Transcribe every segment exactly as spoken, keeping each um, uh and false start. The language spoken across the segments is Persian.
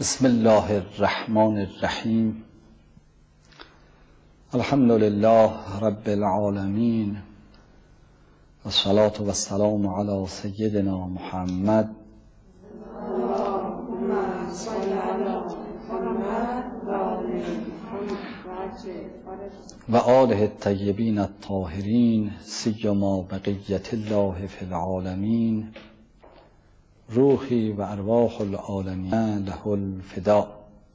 بسم الله الرحمن الرحیم. الحمد لله رب العالمین و الصلاة و السلام علی سیدنا محمد و آله الطیبین الطاهرین سیما بقیة الله فی العالمین. روحی و ارواح العالمین له الفداء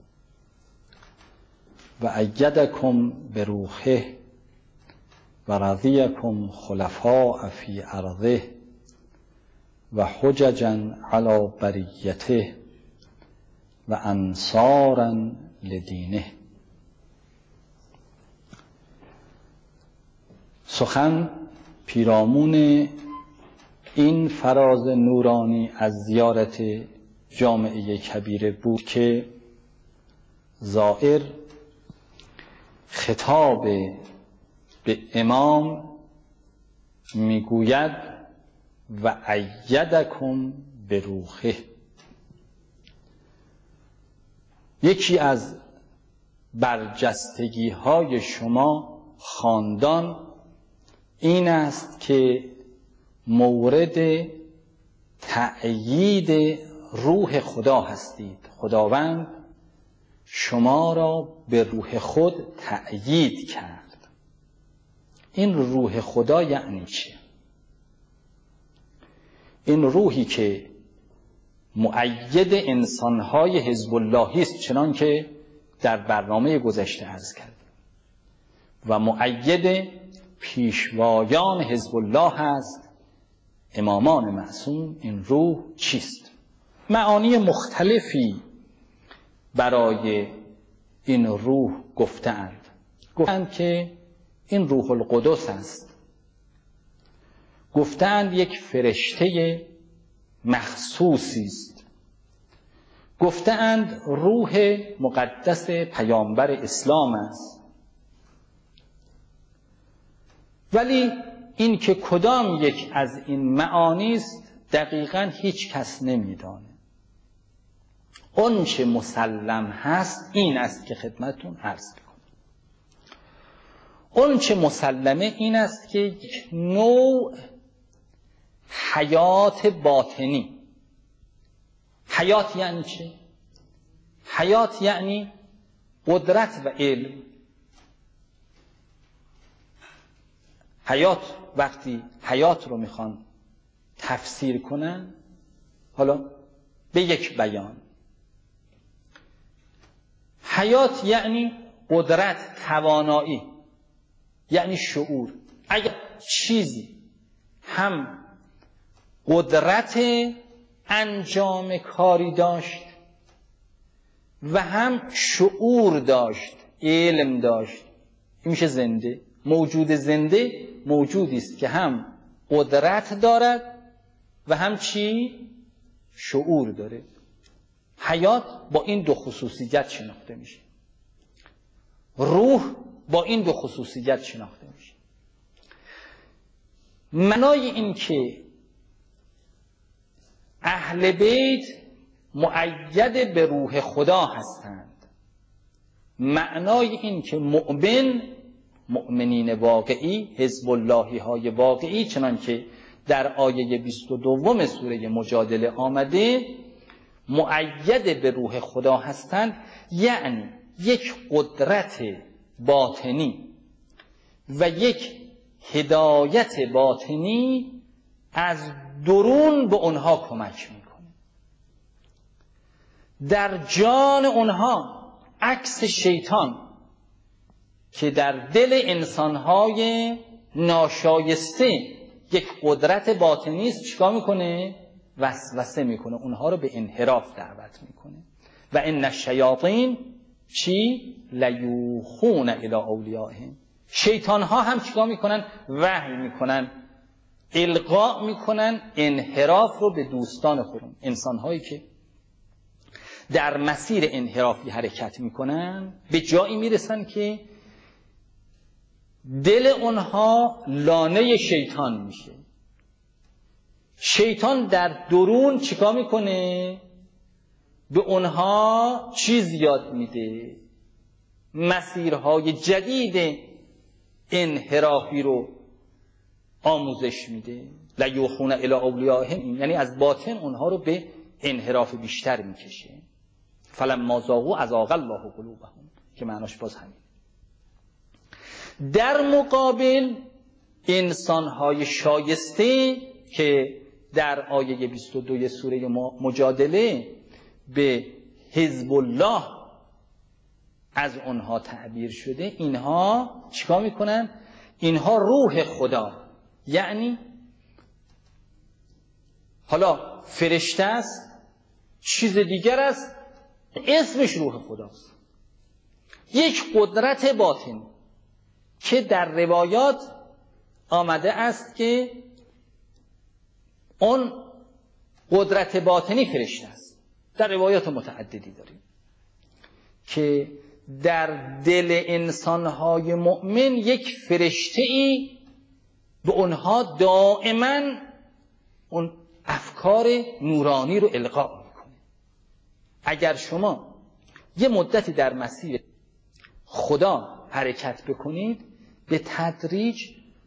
و ایدکم بروحه و رضیکم خلفاء فی ارضه و حججا علی بریته و انصارا لدینه. سخن پیرامون این فراز نورانی از زیارت جامعه کبیره بود که زائر خطاب به امام میگوید و ایدکم به روحه. یکی از برجستگی های شما خاندان این است که مورد تأیید روح خدا هستید. خداوند شما را به روح خود تأیید کرد. این روح خدا یعنی چه؟ این روحی که مؤید انسانهای حزب اللهی است، چنان که در برنامه گذشته عرض کردیم، و مؤید پیشوایان حزب الله است، امامان معصوم. این روح چیست؟ معانی مختلفی برای این روح گفتند. گفتند که این روح القدس است، گفتند یک فرشته مخصوصی است، گفتند روح مقدس پیامبر اسلام است. ولی این که کدام یک از این معانی است دقیقاً هیچ کس نمیدانه. اون چه مسلم هست این است که خدمتون عرض میکنم. اون چه مسلمه این است که یک نوع حیات باطنی. حیات یعنی چه؟ حیات یعنی قدرت و علم. حیات، وقتی حیات رو میخوان تفسیر کنن، حالا به یک بیان، حیات یعنی قدرت، توانایی، یعنی شعور. اگر چیزی هم قدرت انجام کاری داشت و هم شعور داشت، علم داشت، این میشه زنده. موجود زنده موجودی است که هم قدرت دارد و هم چی؟ شعور داره. حیات با این دو خصوصیت شناخته میشه. روح با این دو خصوصیت شناخته میشه. معنای این که اهل بیت مؤید به روح خدا هستند، معنای این که مؤمن، مؤمنین واقعی، حزب اللهی های واقعی، چنان که در آیه بیست و دوم سوره مجادله آمده، مؤید به روح خدا هستند. یعنی یک قدرت باطنی و یک هدایت باطنی از درون به اونها کمک میکنه. در جان اونها، عکس شیطان که در دل انسانهای ناشایسته یک قدرت باطنی است، چیکار میکنه؟ وسوسه میکنه، اونها رو به انحراف دعوت میکنه. و ان الشیاطین چی؟ لیوحون الی اولیائهم. شیطان ها هم چیکار میکنن؟ وحی میکنن، القا میکنن انحراف رو به دوستان خودشون. انسانهایی که در مسیر انحرافی حرکت میکنن به جایی میرسن که دل اونها لانه شیطان میشه. شیطان در درون چیکار میکنه؟ به اونها چیز یاد میده، مسیرهای جدید انحرافی رو آموزش میده. لیوحون الی اولیائهم، یعنی از باطن اونها رو به انحراف بیشتر میکشه. فلما ذاقوا اذاق الله قلوبهم، که معناش باز همین. در مقابل انسانهای شایسته که در آیه بیست و دو سوره مجادله به حزب الله از اونها تعبیر شده، اینها چیکار میکنن؟ اینها روح خدا، یعنی حالا فرشته است، چیز دیگر است، اسمش روح خداست، یک قدرت باطن که در روایات آمده است که اون قدرت باطنی فرشته است. در روایات متعددی داریم که در دل انسانهای مؤمن یک فرشته ای به اونها دائما اون افکار نورانی رو القا میکنه. اگر شما یه مدتی در مسیر خدا حرکت بکنید، به تدریج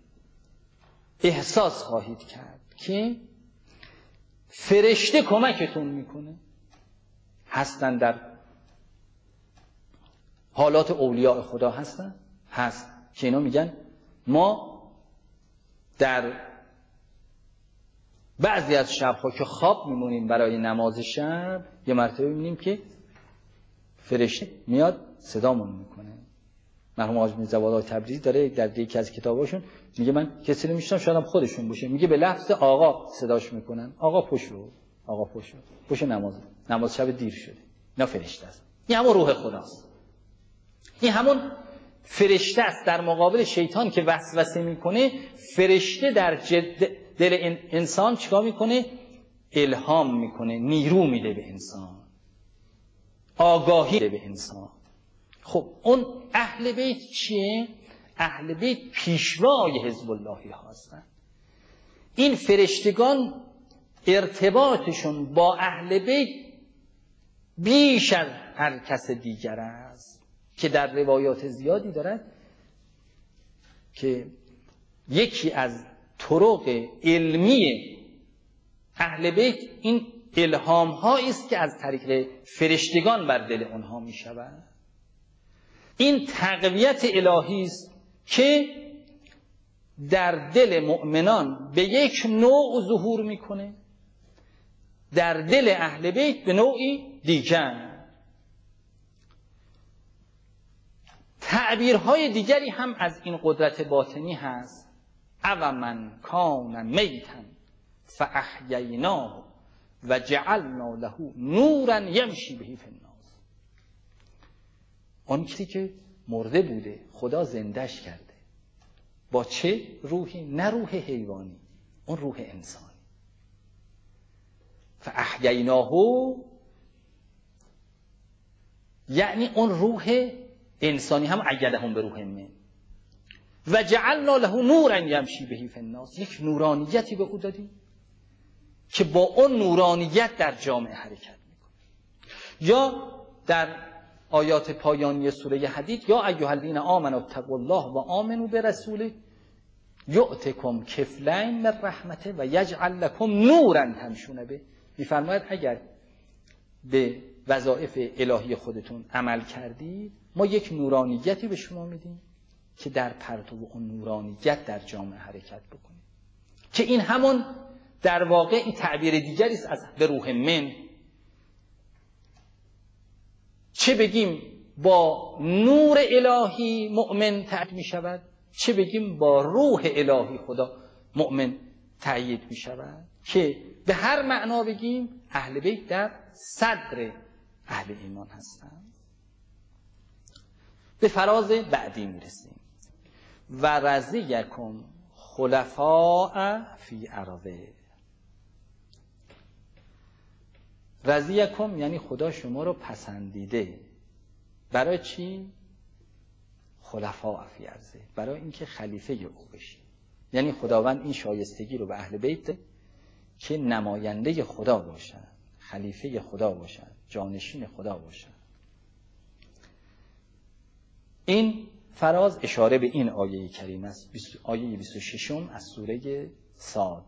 احساس خواهید کرد که فرشته کمکتون میکنه. هستن در حالات اولیاء خدا هستن، هست که اینا میگن ما در بعضی از شبها که خواب میمونیم برای نماز شب، یه مرتبه میبینیم که فرشته میاد صدامون میکنه. مرحوم حاج میرزا والای تبریزی داره در یکی از کتاباشون میگه من کسی رو میشناسم، شاید هم خودشون باشه، میگه به لفظ آقا صداش میکنن، آقا پشو، آقا پشو، پشو نماز، نماز شب دیر شده. اینا فرشته است. این همون روح خداست. این همون فرشته است در مقابل شیطان که وسوسه میکنه. فرشته در جد دل انسان چیکار میکنه؟ الهام میکنه، نیرو میده به انسان، آگاهی میده به انسان. خب اون اهل بیت چیه؟ اهل بیت پیشوای حزب اللهی هستن. این فرشتگان ارتباطشون با اهل بیت بیش از هر کس دیگر است که در روایات زیادی دارد که یکی از طرق علمی اهل بیت این الهام هایی است که از طریق فرشتگان بر دل آنها می شود. این تقویت الهی است که در دل مؤمنان به یک نوع ظهور میکنه، در دل اهل بیت به نوعی دیگر. تعبیرهای دیگری هم از این قدرت باطنی هست. او من کان میتا فاحییناه و جعلنا له نورا یمشی به فی الناس. اون کسی که مرده بوده خدا زندش کرده. با چه روحی؟ نه روح حیوانی، اون روح انسانی. فاحییناه یعنی اون روح انسانی هم ایدهم به روح من و جعلنا له نورا یمشی به فی الناس. یک نورانیتی به او دادیم که با اون نورانیت در جامعه حرکت میکنه. یا در آیات پایانی سوره حدید یا ایها الذین آمنوا اتقوا الله و آمنوا برسوله یؤتکم کفلین من رحمته و یجعل لکم نورا تمشون به. میفرماید اگر به وظایف الهی خودتون عمل کردید ما یک نورانیتی به شما میدیم که در پرتو اون نورانیت در جامعه حرکت بکنید. که این همون در واقع این تعبیر دیگری است از به روح من. چه بگیم با نور الهی مؤمن تأیید می شود، چه بگیم با روح الهی خدا مؤمن تأیید می شود. که به هر معنا بگیم اهل بیت در صدر اهل ایمان هستند. به فراز بعدی می رسیم. و رضیکم خلفاء فی ارضه. رضیکم یعنی خدا شما رو پسندیده. برای چی؟ خلفاء فی ارضه، برای اینکه خلیفه او بشی. یعنی خداوند این شایستگی رو به اهل بیت که نماینده خدا باشن، خلیفه خدا باشند، جانشین خدا باشند. این فراز اشاره به این آیه کریم است، آیه بیست و شش از سوره صاد.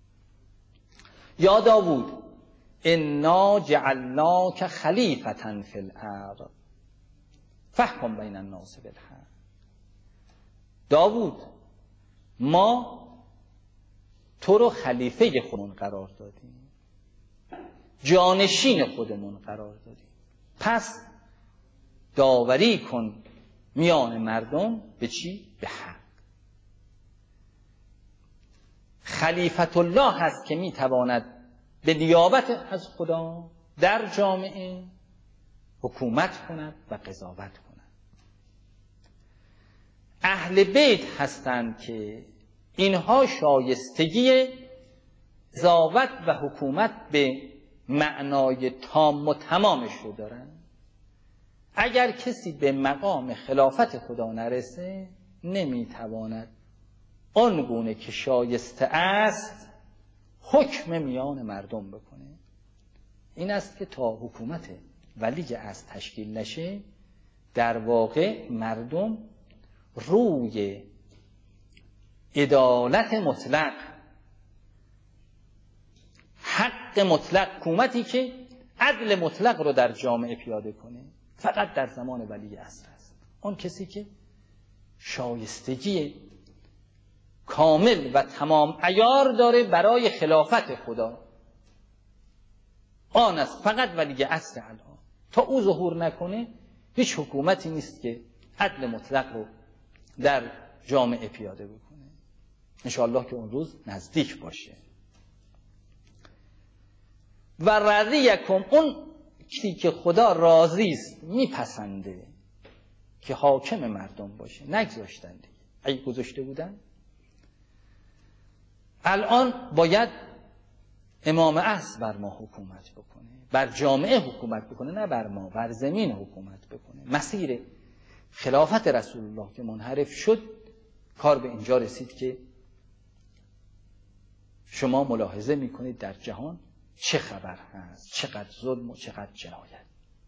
یا داوود انا جعلناک خلیفة فی الارض فاحکم بین الناس بالحق. داوود ما تو رو خلیفه خودمون قرار دادیم، جانشین خودمون قرار دادیم، پس داوری کن میان مردم به چی؟ به حق. خلیفت الله هست که میتواند به نیابت از خدا در جامعه حکومت کند و قضاوت کند. اهل بیت هستند که اینها شایستگی قضاوت و حکومت به معنای تام و تمامش رو دارن. اگر کسی به مقام خلافت خدا نرسه نمیتواند آنگونه که شایسته است حکم میان مردم بکنه. این است که تا حکومت ولی از تشکیل نشه در واقع مردم روی عدالت مطلق، حق مطلق، حکومتی که عدل مطلق رو در جامعه پیاده کنه فقط در زمان ولی عصر است. اون کسی که شایستگی کامل و تمام عیار داره برای خلافت خدا آن است، فقط ولی عصر الان. تا او ظهور نکنه هیچ حکومتی نیست که عدل مطلق رو در جامعه پیاده بکنه. انشاءالله که اون روز نزدیک باشه. و رضیکم، اون کسی که خدا راضی است، میپسنده که حاکم مردم باشه، نگذاشتن دیگه. اگه گذاشته بودن الان باید امام عصر بر ما حکومت بکنه، بر جامعه حکومت بکنه، نه بر ما، بر زمین حکومت بکنه. مسیر خلافت رسول الله که منحرف شد، کار به اینجا رسید که شما ملاحظه میکنید در جهان چه خبر هست، چقدر ظلم و چقدر جنایت.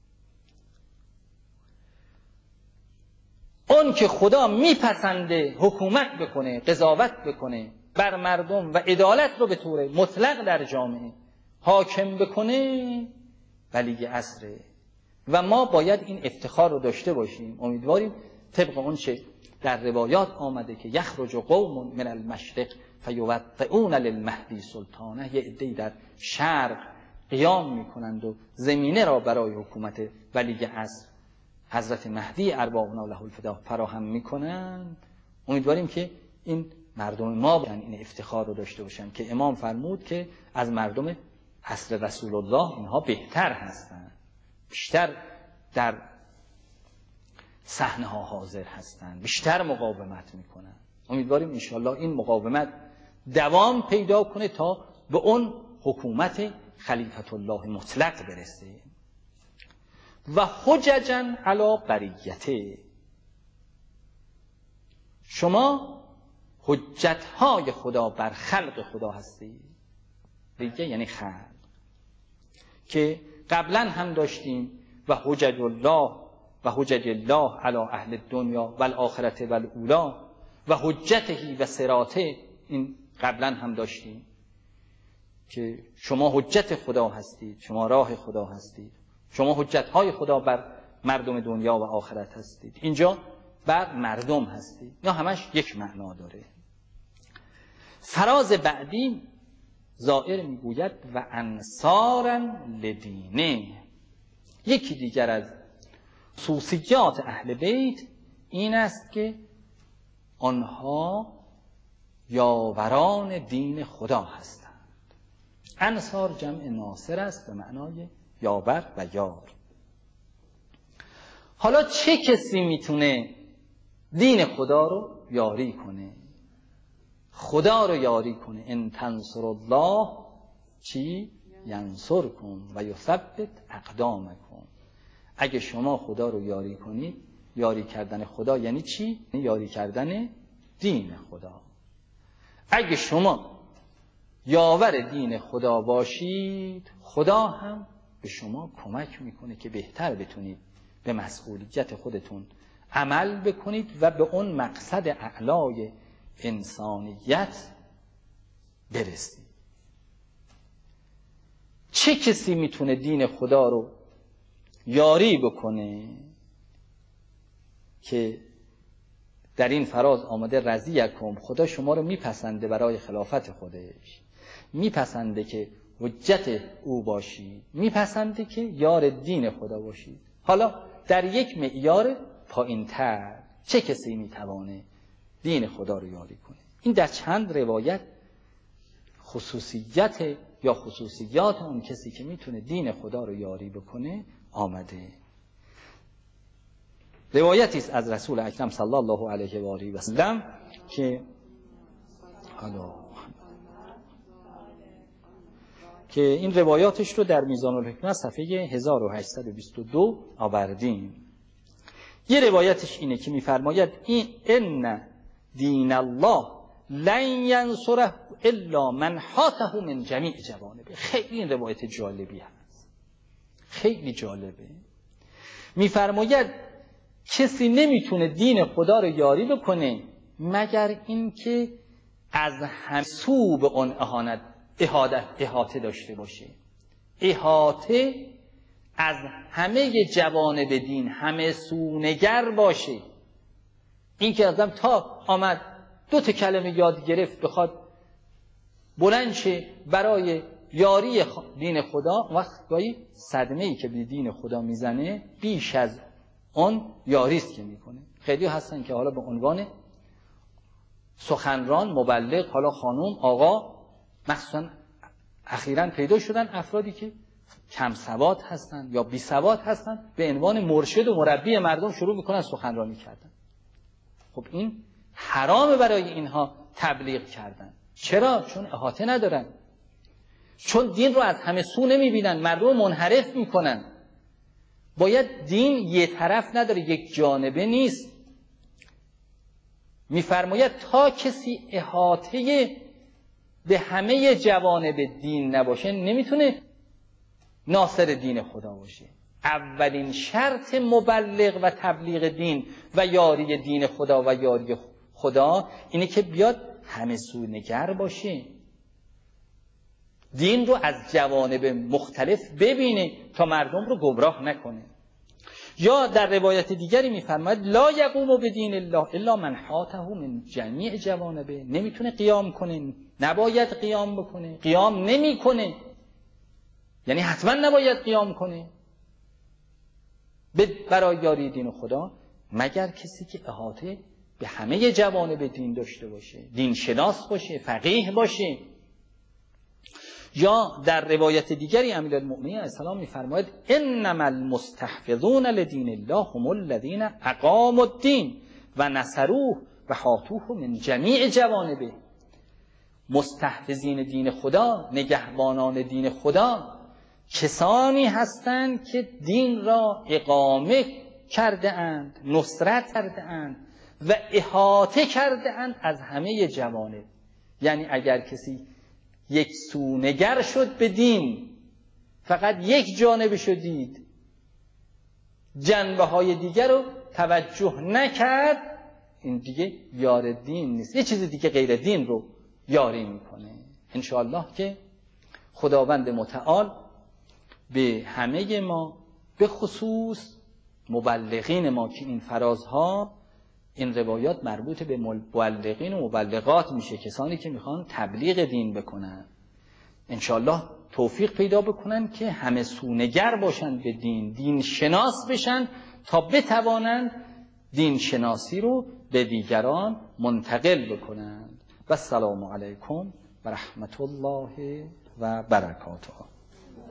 اون که خدا میپسنده حکومت بکنه، قضاوت بکنه بر مردم و عدالت رو به طور مطلق در جامعه حاکم بکنه، ولی عصره. و ما باید این افتخار رو داشته باشیم. امیدواریم طبق اون چه در روایات آمده که یخرج قوم من المشرق فیوطئون للمهدی سلطانه، یه عده‌ای در شرق قیام میکنند و زمینه را برای حکومت ولی عصر حضرت مهدی ارواحنا له الفدا فراهم میکنند. امیدواریم که این مردم ما باشن، این افتخار رو داشته باشن که امام فرمود که از مردم عصر رسول الله اینها بهتر هستند، بیشتر در صحنه ها حاضر هستند، بیشتر مقاومت میکنند. امیدواریم انشاءالله این مقاومت دوام پیدا کنه تا به اون حکومت خلیفت الله مطلق برسه. و حججا علی بریته، شما حجتهای خدا بر خلق خدا هستی. بریته یعنی خلق که قبلا هم داشتیم. و حجج الله و حجج الله علی اهل الدنیا و الاخرت و الاولا و حجته و صراطه، این قبلا هم داشتیم که شما حجت خدا هستید، شما راه خدا هستید، شما حجتهای خدا بر مردم دنیا و آخرت هستید. اینجا بر مردم هستید. یا همش یک معنا داره. فراز بعدی زائر میگوید و انصارا لدینه. یکی دیگر از خصوصیات اهل بیت این است که آنها یاوران دین خدا هستند. انصار جمع ناصر است به معنای یاور و یار. حالا چه کسی میتونه دین خدا رو یاری کنه، خدا رو یاری کنه؟ ان تنصر الله چی ینصرکم و یثبت اقدامکم. اگه شما خدا رو یاری کنید، یاری کردن خدا یعنی چی؟ یاری کردن دین خدا. اگه شما یاور دین خدا باشید، خدا هم به شما کمک میکنه که بهتر بتونید به مسئولیت خودتون عمل بکنید و به اون مقصد اعلای انسانیت برسید. چه کسی میتونه دین خدا رو یاری بکنه که در این فراز آمده رضیکم، خدا شما رو میپسنده برای خلافت خودش، میپسنده که حجت او باشید، میپسنده که یار دین خدا باشید. حالا در یک معیار پایین‌تر چه کسی میتوانه دین خدا رو یاری کنه؟ این در چند روایت خصوصیت یا خصوصیات اون کسی که میتونه دین خدا رو یاری بکنه آمده. روایتی است از رسول اکرم صلی الله علیه و آله و سلم که حالا که این روایاتش رو در میزان الحکمت صفحه هزار و هشتصد و بیست و دو آوردیم. یه روایتش اینه که میفرماید این ان دین الله لن ینصره الا من حاته من جمیع جوانبه. خیلی این روایت جالبی هست، خیلی جالبه. میفرماید کسی نمیتونه دین خدا رو یاری بکنه مگر اینکه از هم سو به اون اهانت احاطه داشته باشه. احاطه از همه جوانب دین، همه سونگر باشه. این که آدم تا آمد دو تا کلمه یاد گرفت بخواد بلند شه برای یاری دین خدا، وقت گاهی صدمه‌ای که به دین خدا میزنه بیش از اون یاریست که میکنه. خیلی هستن که حالا به عنوان سخنران، مبلغ، حالا خانوم، آقا، مخصوصا اخیراً پیدا شدن افرادی که کم سواد هستن یا بی سواد هستن به عنوان مرشد و مربی مردم شروع میکنن سخنرانی کردن. خب این حرامه برای اینها تبلیغ کردن. چرا؟ چون احاطه ندارن، چون دین رو از همه سو نمیبینن، مردم منحرف میکنن. باید دین یه طرف نداره، یک جانبه نیست. میفرماید تا کسی احاطه به همه جوانب دین نباشه نمیتونه ناصر دین خدا باشه. اولین شرط مبلغ و تبلیغ دین و یاری دین خدا و یاری خدا اینه که بیاد همه سو نگر باشه، دین رو از جوانب مختلف ببینه تا مردم رو گمراه نکنه. یا در روایت دیگری میفرماید لا یقوم بدین الله الا من حاته من جمیع جوانبه. نمیتونه قیام کنه، نباید قیام بکنه، قیام نمیکنه، یعنی حتما نباید قیام کنه برای یاری دین خدا مگر کسی که احاطه به همه جوانب دین داشته باشه، دین شناس باشه، فقیه باشه. یا در روایت دیگری امیرالمؤمنین علیه السلام میفرماید انما المستحفظون لدین الله هم الذین اقاموا الدین و نصروه و حاطوه من جمیع جوانبه. مستحفظین دین خدا، نگهبانان دین خدا، کسانی هستند که دین را اقامه کرده اند، نصرت کرده اند و احاطه کرده اند از همه جوانب. یعنی اگر کسی یک سونگر شد به دین، فقط یک جانبش رو دید، جنبه های دیگر رو توجه نکرد، این دیگه یار دین نیست، یه چیز دیگه غیر دین رو یاری میکنه. انشاءالله که خداوند متعال به همه ما، به خصوص مبلغین ما که این فرازها، این روایات مربوط به مبلغین و مبلغات میشه، کسانی که میخوان تبلیغ دین بکنن، انشاءالله توفیق پیدا بکنن که همه سونگر باشن به دین، دین شناس بشن تا بتوانند دین شناسی رو به دیگران منتقل بکنند. و السلام علیکم و رحمت الله و برکاته.